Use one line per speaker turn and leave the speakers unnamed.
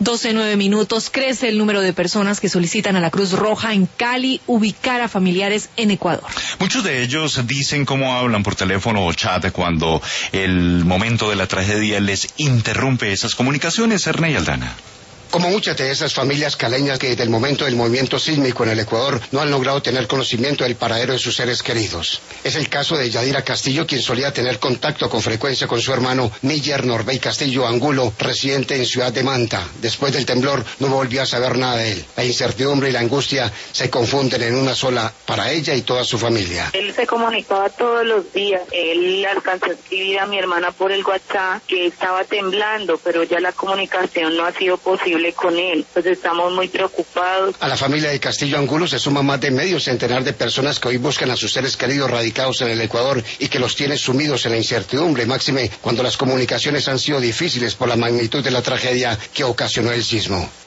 12:09. Crece el número de personas que solicitan a la Cruz Roja en Cali ubicar a familiares en Ecuador.
Muchos de ellos dicen cómo hablan por teléfono o chat cuando el momento de la tragedia les interrumpe esas comunicaciones. Ernei Aldana.
Como muchas de esas familias caleñas que desde el momento del movimiento sísmico en el Ecuador no han logrado tener conocimiento del paradero de sus seres queridos. Es el caso de Yadira Castillo, quien solía tener contacto con frecuencia con su hermano Miller Norbey Castillo Angulo, residente en Ciudad de Manta. Después del temblor no volvió a saber nada de él. La incertidumbre y la angustia se confunden en una sola para ella y toda su familia.
Él se comunicaba todos los días. Él alcanzó a escribir a mi hermana por el WhatsApp que estaba temblando, pero ya la comunicación no ha sido posible con él, pues estamos muy preocupados.
A la familia de Castillo Angulo se suman más de medio centenar de personas que hoy buscan a sus seres queridos radicados en el Ecuador y que los tienen sumidos en la incertidumbre, máxime cuando las comunicaciones han sido difíciles por la magnitud de la tragedia que ocasionó el sismo.